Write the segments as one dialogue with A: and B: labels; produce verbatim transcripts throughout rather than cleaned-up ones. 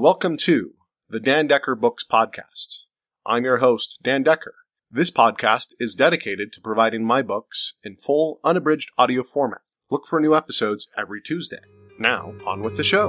A: welcome to the Dan Decker Books Podcast. I'm your host, Dan Decker. This podcast is dedicated to providing my books in full, unabridged audio format. Look for new episodes every Tuesday. Now, on with the show.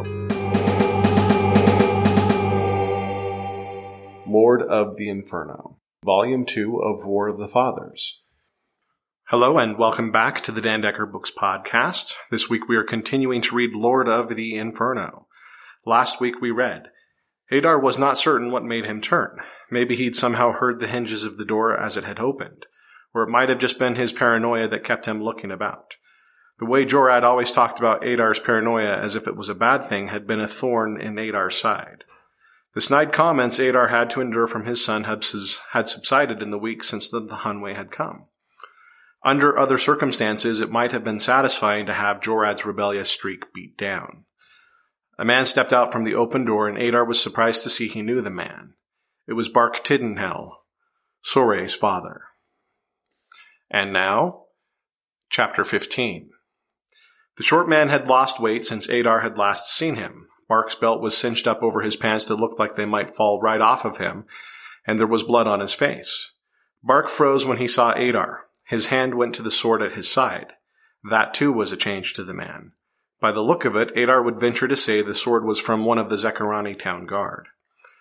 A: Lord of the Inferno, Volume two of War of the Fathers. Hello and welcome back to the Dan Decker Books Podcast. This week we are continuing to read Lord of the Inferno. Last week we read, Adar was not certain what made him turn. Maybe he'd somehow heard the hinges of the door as it had opened, or it might have just been his paranoia that kept him looking about. The way Jorad always talked about Adar's paranoia as if it was a bad thing had been a thorn in Adar's side. The snide comments Adar had to endure from his son had subsided in the weeks since the Hunway had come. Under other circumstances, it might have been satisfying to have Jorad's rebellious streak beat down. A man stepped out from the open door, and Adar was surprised to see he knew the man. It was Bark Tiddenhell, Sore's father. And now, Chapter fifteen. The short man had lost weight since Adar had last seen him. Bark's belt was cinched up over his pants that looked like they might fall right off of him, and there was blood on his face. Bark froze when he saw Adar. His hand went to the sword at his side. That, too, was a change to the man. By the look of it, Adar would venture to say the sword was from one of the Zekarani town guard.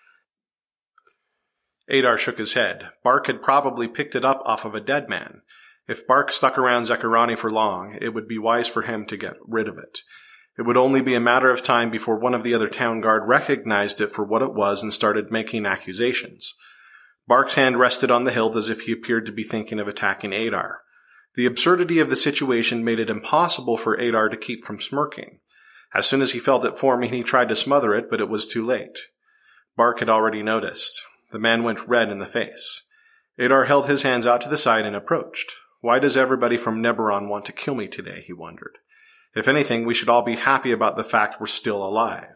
A: Adar shook his head. Bark had probably picked it up off of a dead man. If Bark stuck around Zekarani for long, it would be wise for him to get rid of it. It would only be a matter of time before one of the other town guard recognized it for what it was and started making accusations. Bark's hand rested on the hilt as if he appeared to be thinking of attacking Adar. The absurdity of the situation made it impossible for Adar to keep from smirking. As soon as he felt it forming, he tried to smother it, but it was too late. Bark had already noticed. The man went red in the face. Adar held his hands out to the side and approached. Why does everybody from Neberon want to kill me today, he wondered. If anything, we should all be happy about the fact we're still alive.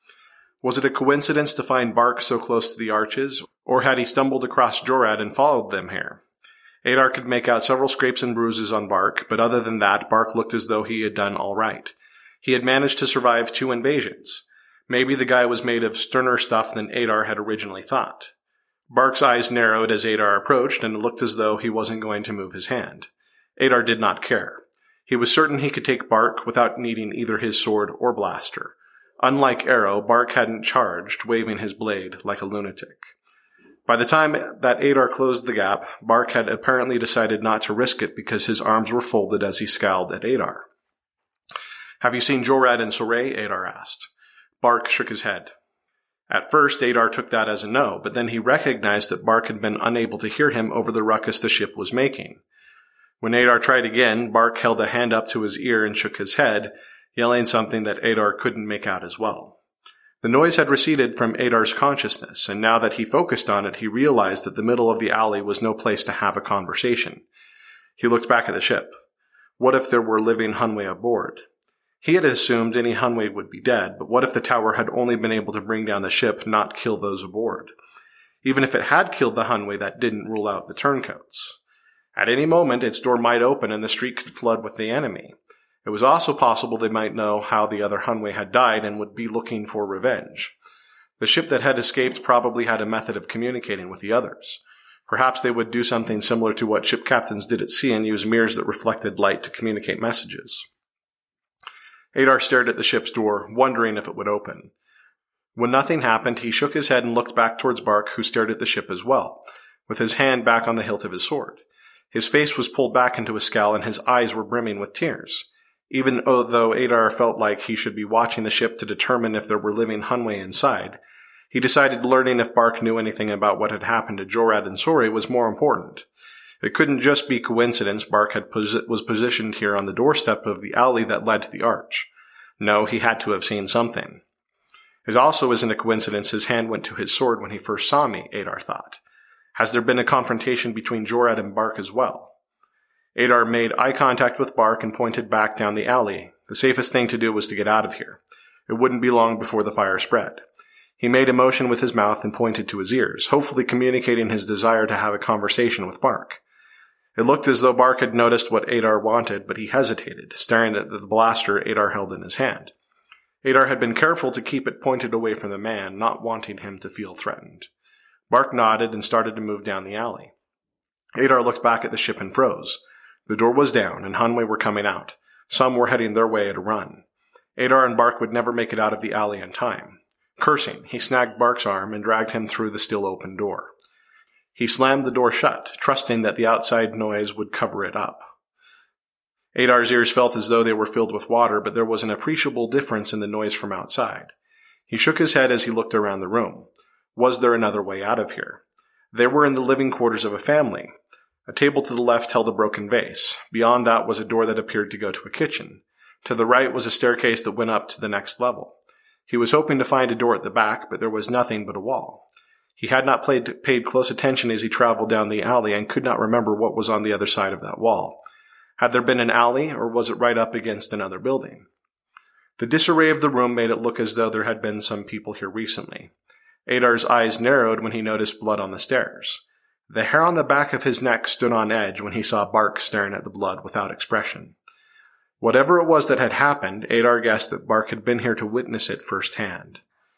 A: Was it a coincidence to find Bark so close to the arches, or had he stumbled across Jorad and followed them here? Adar could make out several scrapes and bruises on Bark, but other than that, Bark looked as though he had done all right. He had managed to survive two invasions. Maybe the guy was made of sterner stuff than Adar had originally thought. Bark's eyes narrowed as Adar approached, and it looked as though he wasn't going to move his hand. Adar did not care. He was certain he could take Bark without needing either his sword or blaster. Unlike Arrow, Bark hadn't charged, waving his blade like a lunatic. By the time that Adar closed the gap, Bark had apparently decided not to risk it because his arms were folded as he scowled at Adar. Have you seen Jorad and Sore? Adar asked. Bark shook his head. At first, Adar took that as a no, but then he recognized that Bark had been unable to hear him over the ruckus the ship was making. When Adar tried again, Bark held a hand up to his ear and shook his head, yelling something that Adar couldn't make out as well. The noise had receded from Adar's consciousness, and now that he focused on it, he realized that the middle of the alley was no place to have a conversation. He looked back at the ship. What if there were living Hunway aboard? He had assumed any Hunway would be dead, but what if the tower had only been able to bring down the ship, not kill those aboard? Even if it had killed the Hunway, that didn't rule out the turncoats. At any moment, its door might open and the street could flood with the enemy. It was also possible they might know how the other Hunway had died and would be looking for revenge. The ship that had escaped probably had a method of communicating with the others. Perhaps they would do something similar to what ship captains did at sea and use mirrors that reflected light to communicate messages. Adar stared at the ship's door, wondering if it would open. When nothing happened, he shook his head and looked back towards Bark, who stared at the ship as well, with his hand back on the hilt of his sword. His face was pulled back into a scowl and his eyes were brimming with tears. Even though Adar felt like he should be watching the ship to determine if there were living Hunway inside, he decided learning if Bark knew anything about what had happened to Jorad and Sore was more important. It couldn't just be coincidence Bark had posi- was positioned here on the doorstep of the alley that led to the arch. No, he had to have seen something. It also isn't a coincidence his hand went to his sword when he first saw me, Adar thought. Has there been a confrontation between Jorad and Bark as well? Adar made eye contact with Bark and pointed back down the alley. The safest thing to do was to get out of here. It wouldn't be long before the fire spread. He made a motion with his mouth and pointed to his ears, hopefully communicating his desire to have a conversation with Bark. It looked as though Bark had noticed what Adar wanted, but he hesitated, staring at the blaster Adar held in his hand. Adar had been careful to keep it pointed away from the man, not wanting him to feel threatened. Bark nodded and started to move down the alley. Adar looked back at the ship and froze. The door was down, and Hunway were coming out. Some were heading their way at a run. Adar and Bark would never make it out of the alley in time. Cursing, he snagged Bark's arm and dragged him through the still open door. He slammed the door shut, trusting that the outside noise would cover it up. Adar's ears felt as though they were filled with water, but there was an appreciable difference in the noise from outside. He shook his head as he looked around the room. Was there another way out of here? They were in the living quarters of a family. A table to the left held a broken vase. Beyond that was a door that appeared to go to a kitchen. To the right was a staircase that went up to the next level. He was hoping to find a door at the back, but there was nothing but a wall. He had not played, paid close attention as he traveled down the alley and could not remember what was on the other side of that wall. Had there been an alley, or was it right up against another building? The disarray of the room made it look as though there had been some people here recently. Adar's eyes narrowed when he noticed blood on the stairs. The hair on the back of his neck stood on edge when he saw Bark staring at the blood without expression. Whatever it was that had happened, Adar guessed that Bark had been here to witness it firsthand.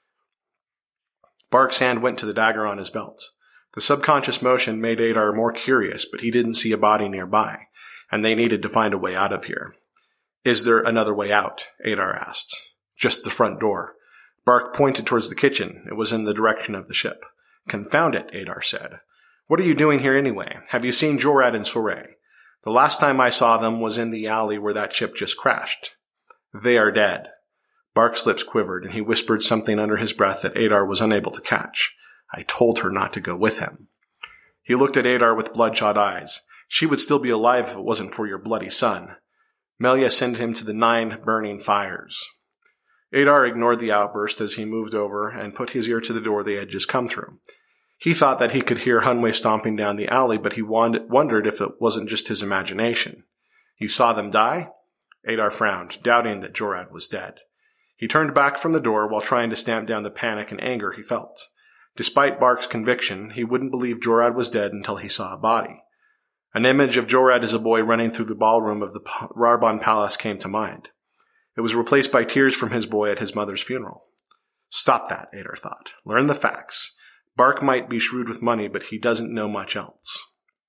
A: Bark's hand went to the dagger on his belt. The subconscious motion made Adar more curious, but he didn't see a body nearby, and they needed to find a way out of here. Is there another way out? Adar asked. Just the front door. Bark pointed towards the kitchen. It was in the direction of the ship. Confound it, Adar said. What are you doing here anyway? Have you seen Jorad and Soray? The last time I saw them was in the alley where that ship just crashed. They are dead. Bark's lips quivered, and he whispered something under his breath that Adar was unable to catch. I told her not to go with him. He looked at Adar with bloodshot eyes. She would still be alive if it wasn't for your bloody son. Melia sent him to the nine burning fires. Adar ignored the outburst as he moved over and put his ear to the door they had just come through. He thought that he could hear Hunway stomping down the alley, but he wondered if it wasn't just his imagination. You saw them die? Adar frowned, doubting that Jorad was dead. He turned back from the door while trying to stamp down the panic and anger he felt. Despite Bark's conviction, he wouldn't believe Jorad was dead until he saw a body. An image of Jorad as a boy running through the ballroom of the Rarbon Palace came to mind. It was replaced by tears from his boy at his mother's funeral. Stop that, Adar thought. Learn the facts. Bark might be shrewd with money, but he doesn't know much else.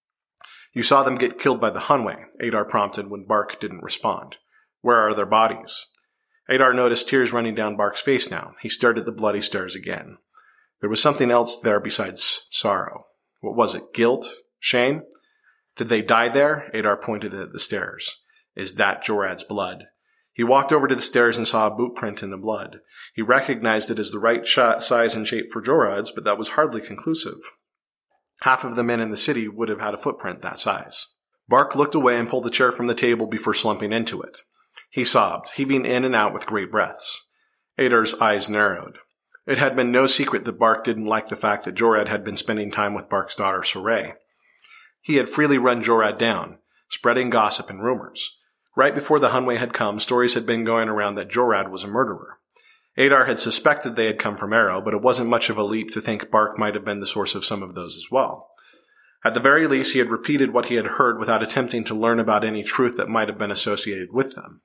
A: You saw them get killed by the Hunway, Adar prompted when Bark didn't respond. Where are their bodies? Adar noticed tears running down Bark's face now. He stared at the bloody stairs again. There was something else there besides sorrow. What was it? Guilt? Shame? Did they die there? Adar pointed at the stairs. Is that Jorad's blood? He walked over to the stairs and saw a boot print in the blood. He recognized it as the right size and shape for Jorad's, but that was hardly conclusive. Half of the men in the city would have had a footprint that size. Bark looked away and pulled the chair from the table before slumping into it. He sobbed, heaving in and out with great breaths. Adar's eyes narrowed. It had been no secret that Bark didn't like the fact that Jorad had been spending time with Bark's daughter, Soray. He had freely run Jorad down, spreading gossip and rumors. Right before the Hunway had come, stories had been going around that Jorad was a murderer. Adar had suspected they had come from Arrow, but it wasn't much of a leap to think Bark might have been the source of some of those as well. At the very least, he had repeated what he had heard without attempting to learn about any truth that might have been associated with them.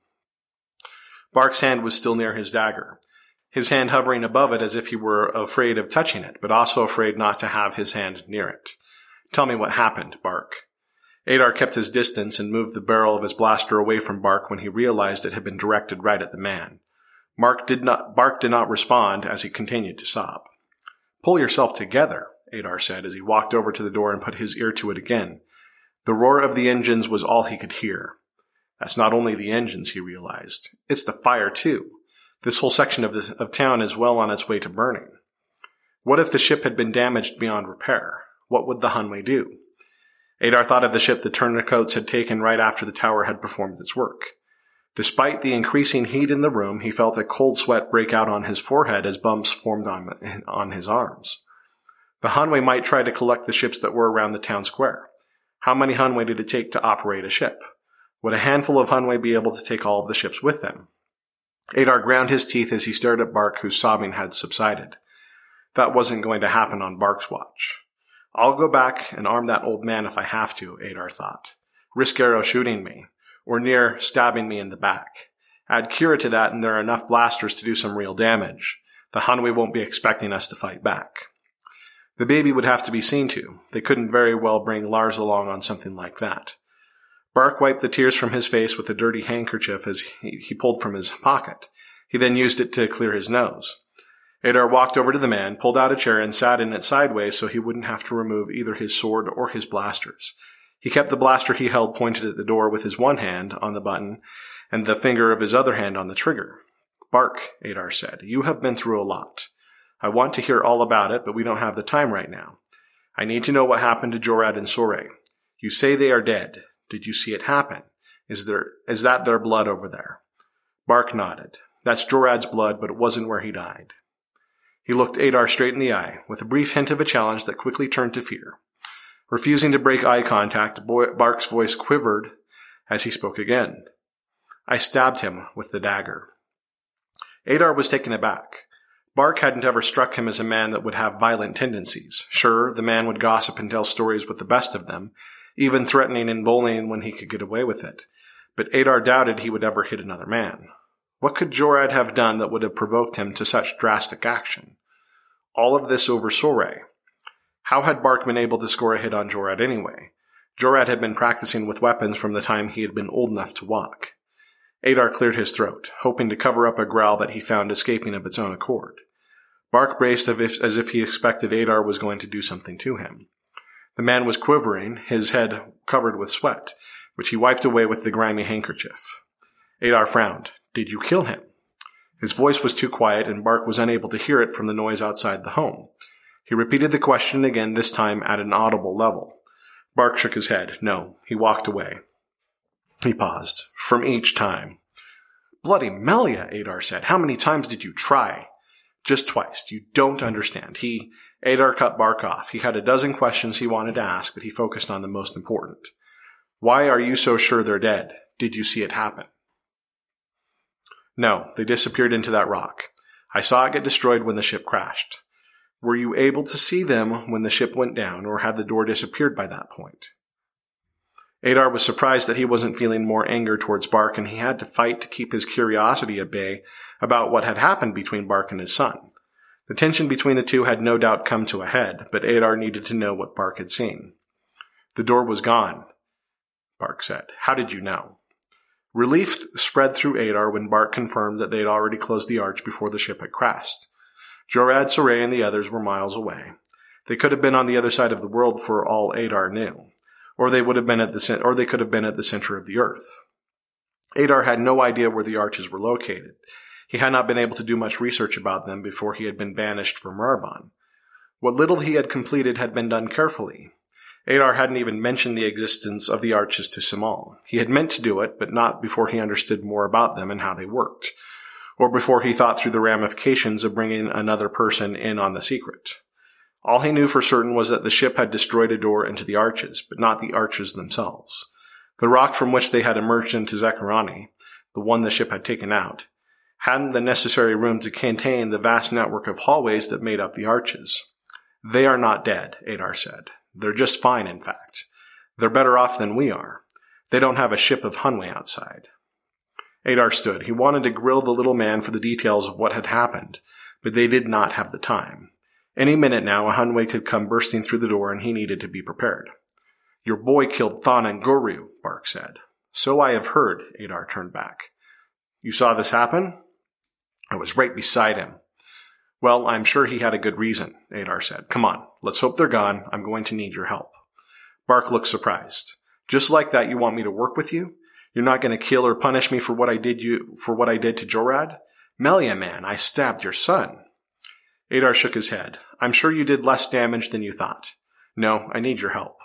A: Bark's hand was still near his dagger, his hand hovering above it as if he were afraid of touching it, but also afraid not to have his hand near it. Tell me what happened, Bark. Adar kept his distance and moved the barrel of his blaster away from Bark when he realized it had been directed right at the man. Bark did not, Bark did not respond as he continued to sob. Pull yourself together, Adar said as he walked over to the door and put his ear to it again. The roar of the engines was all he could hear. That's not only the engines, he realized. It's the fire, too. This whole section of, this, of town is well on its way to burning. What if the ship had been damaged beyond repair? What would the Hunway do? Adar thought of the ship the turncoats had taken right after the tower had performed its work. Despite the increasing heat in the room, he felt a cold sweat break out on his forehead as bumps formed on, on his arms. The Hunway might try to collect the ships that were around the town square. How many Hunway did it take to operate a ship? Would a handful of Hunway be able to take all of the ships with them? Adar ground his teeth as he stared at Bark, whose sobbing had subsided. That wasn't going to happen on Bark's watch. I'll go back and arm that old man if I have to, Adar thought. Risk Arrow shooting me, or near stabbing me in the back. Add Kira to that and there are enough blasters to do some real damage. The Hanwei won't be expecting us to fight back. The baby would have to be seen to. They couldn't very well bring Lars along on something like that. Bark wiped the tears from his face with a dirty handkerchief as he, he pulled from his pocket. He then used it to clear his nose. Adar walked over to the man, pulled out a chair, and sat in it sideways so he wouldn't have to remove either his sword or his blasters. He kept the blaster he held pointed at the door with his one hand on the button and the finger of his other hand on the trigger. Bark, Adar said, you have been through a lot. I want to hear all about it, but we don't have the time right now. I need to know what happened to Jorad and Sorey. You say they are dead. Did you see it happen? Is there, is that their blood over there? Bark nodded. That's Jorad's blood, but it wasn't where he died. He looked Adar straight in the eye, with a brief hint of a challenge that quickly turned to fear. Refusing to break eye contact, Bark's voice quivered as he spoke again. I stabbed him with the dagger. Adar was taken aback. Bark hadn't ever struck him as a man that would have violent tendencies. Sure, the man would gossip and tell stories with the best of them, even threatening and bullying when he could get away with it. But Adar doubted he would ever hit another man. What could Jorad have done that would have provoked him to such drastic action? All of this over Sorey. How had Bark been able to score a hit on Jorad anyway? Jorad had been practicing with weapons from the time he had been old enough to walk. Adar cleared his throat, hoping to cover up a growl that he found escaping of its own accord. Bark braced as if he expected Adar was going to do something to him. The man was quivering, his head covered with sweat, which he wiped away with the grimy handkerchief. Adar frowned. Did you kill him? His voice was too quiet, and Bark was unable to hear it from the noise outside the home. He repeated the question again, this time at an audible level. Bark shook his head. No, he walked away. He paused. From each time. Bloody Melia, Adar said. How many times did you try? Just twice. You don't understand. He... Adar cut Bark off. He had a dozen questions he wanted to ask, but he focused on the most important. Why are you so sure they're dead? Did you see it happen? No, they disappeared into that rock. I saw it get destroyed when the ship crashed. Were you able to see them when the ship went down, or had the door disappeared by that point? Adar was surprised that he wasn't feeling more anger towards Bark, and he had to fight to keep his curiosity at bay about what had happened between Bark and his son. The tension between the two had no doubt come to a head, but Adar needed to know what Bark had seen. The door was gone, Bark said. How did you know? Relief spread through Adar when Bark confirmed that they had already closed the arch before the ship had crashed. Jorad, Sorey, and the others were miles away. They could have been on the other side of the world for all Adar knew, or they would have been at the or they could have been at the center of the earth. Adar had no idea where the arches were located. He had not been able to do much research about them before he had been banished from Rarbon. What little he had completed had been done carefully. Adar hadn't even mentioned the existence of the arches to Simal. He had meant to do it, but not before he understood more about them and how they worked, or before he thought through the ramifications of bringing another person in on the secret. All he knew for certain was that the ship had destroyed a door into the arches, but not the arches themselves. The rock from which they had emerged into Zekarani, the one the ship had taken out, hadn't the necessary room to contain the vast network of hallways that made up the arches. They are not dead, Adar said. They're just fine, in fact. They're better off than we are. They don't have a ship of Hanwei outside. Adar stood. He wanted to grill the little man for the details of what had happened, but they did not have the time. Any minute now, a Hanwei could come bursting through the door, and he needed to be prepared. Your boy killed Thon and Goryu, Bark said. So I have heard, Adar turned back. You saw this happen? I was right beside him. Well, I'm sure he had a good reason, Adar said. Come on, let's hope they're gone. I'm going to need your help. Bark looked surprised. Just like that, you want me to work with you? You're not going to kill or punish me for what I did you for what I did to Jorad? Melia, man, I stabbed your son. Adar shook his head. I'm sure you did less damage than you thought. No, I need your help.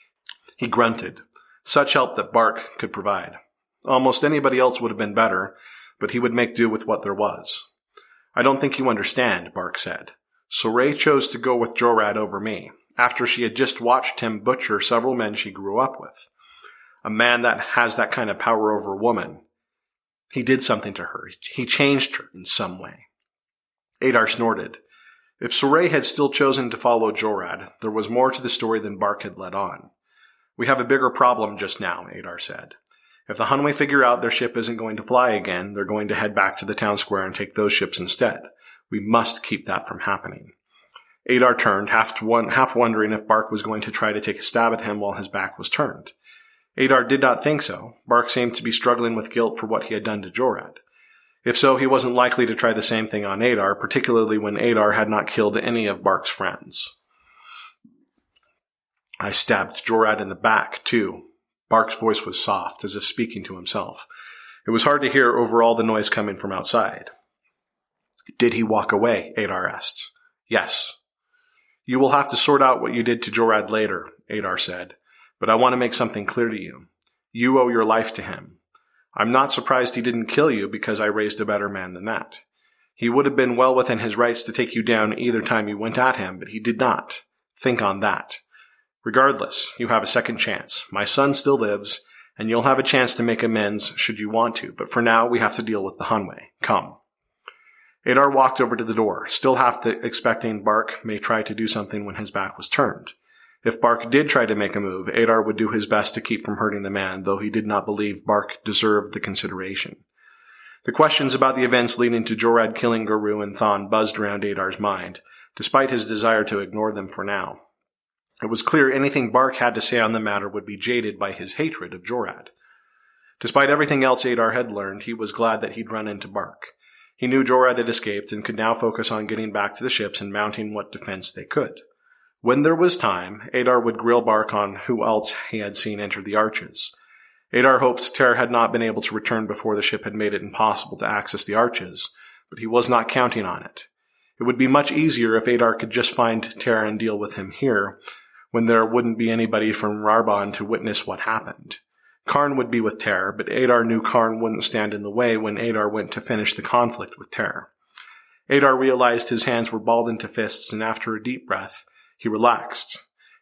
A: He grunted. Such help that Bark could provide. Almost anybody else would have been better, but he would make do with what there was. I don't think you understand, Bark said. Sorey chose to go with Jorad over me, after she had just watched him butcher several men she grew up with. A man that has that kind of power over a woman. He did something to her. He changed her in some way. Adar snorted. If Sorey had still chosen to follow Jorad, there was more to the story than Bark had let on. We have a bigger problem just now, Adar said. If the Hunway figure out their ship isn't going to fly again, they're going to head back to the town square and take those ships instead. We must keep that from happening. Adar turned, half, one, half wondering if Bark was going to try to take a stab at him while his back was turned. Adar did not think so. Bark seemed to be struggling with guilt for what he had done to Jorad. If so, he wasn't likely to try the same thing on Adar, particularly when Adar had not killed any of Bark's friends. I stabbed Jorad in the back, too. Bark's voice was soft, as if speaking to himself. It was hard to hear over all the noise coming from outside. Did he walk away? Adar asked. Yes. You will have to sort out what you did to Jorad later, Adar said. But I want to make something clear to you. You owe your life to him. I'm not surprised he didn't kill you because I raised a better man than that. He would have been well within his rights to take you down either time you went at him, but he did not. Think on that. Regardless, you have a second chance. My son still lives, and you'll have a chance to make amends should you want to, but for now we have to deal with the Hunway. Come. Adar walked over to the door, still half expecting Bark may try to do something when his back was turned. If Bark did try to make a move, Adar would do his best to keep from hurting the man, though he did not believe Bark deserved the consideration. The questions about the events leading to Jorad killing Garou and Thon buzzed around Adar's mind, despite his desire to ignore them for now. It was clear anything Bark had to say on the matter would be jaded by his hatred of Jorad. Despite everything else Adar had learned, he was glad that he'd run into Bark. He knew Jorad had escaped and could now focus on getting back to the ships and mounting what defense they could. When there was time, Adar would grill Bark on who else he had seen enter the arches. Adar hoped Terra had not been able to return before the ship had made it impossible to access the arches, but he was not counting on it. It would be much easier if Adar could just find Terra and deal with him here, when there wouldn't be anybody from Rarbon to witness what happened. Karn would be with Terra, but Adar knew Karn wouldn't stand in the way when Adar went to finish the conflict with Terra. Adar realized his hands were balled into fists, and after a deep breath, he relaxed.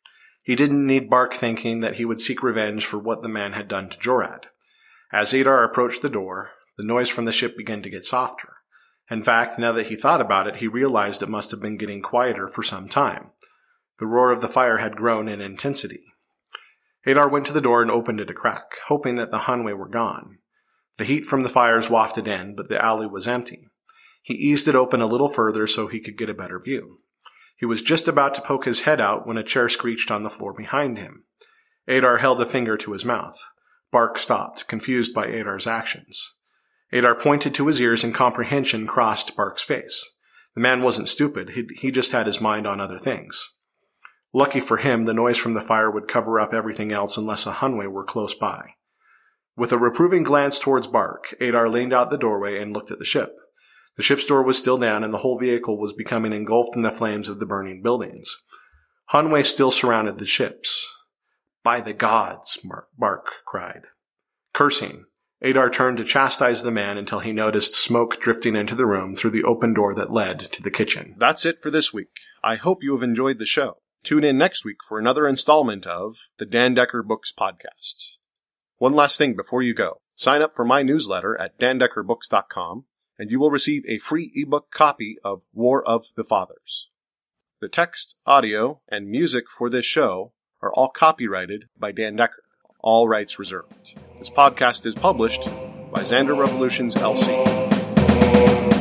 A: He didn't need Bark thinking that he would seek revenge for what the man had done to Jorad. As Adar approached the door, the noise from the ship began to get softer. In fact, now that he thought about it, he realized it must have been getting quieter for some time. The roar of the fire had grown in intensity. Adar went to the door and opened it a crack, hoping that the Hunway were gone. The heat from the fires wafted in, but the alley was empty. He eased it open a little further so he could get a better view. He was just about to poke his head out when a chair screeched on the floor behind him. Adar held a finger to his mouth. Bark stopped, confused by Adar's actions. Adar pointed to his ears and comprehension crossed Bark's face. The man wasn't stupid, he, he just had his mind on other things. Lucky for him, the noise from the fire would cover up everything else unless a Hunway were close by. With a reproving glance towards Bark, Adar leaned out the doorway and looked at the ship. The ship's door was still down, and the whole vehicle was becoming engulfed in the flames of the burning buildings. Hunway still surrounded the ships. By the gods, Bark cried. Cursing, Adar turned to chastise the man until he noticed smoke drifting into the room through the open door that led to the kitchen. That's it for this week. I hope you have enjoyed the show. Tune in next week for another installment of the Dan Decker Books Podcast. One last thing before you go. Sign up for my newsletter at dan decker books dot com, and you will receive a free ebook copy of War of the Fathers. The text, audio, and music for this show are all copyrighted by Dan Decker. All rights reserved. This podcast is published by Xander Revolutions, L C